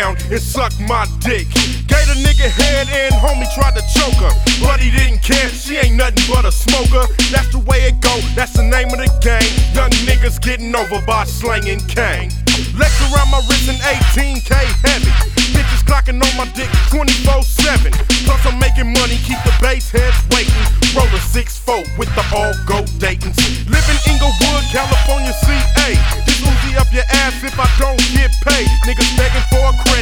down and suck my dick. Gave the nigga head and homie tried to choke her, but he didn't care, she ain't nothing but a smoker. That's the way it go, that's the name of the game. Young niggas getting over by slanging cane. Legs around my wrist and 18K heavy. Bitches clocking on my dick 24/7. Plus I'm making money, keep the bass heads waiting. Rollin' 6-4 with the all go Daytons. Live in Inglewood, California, CA. Just Uzi up your ass if I don't get paid. Niggas begging for a credit.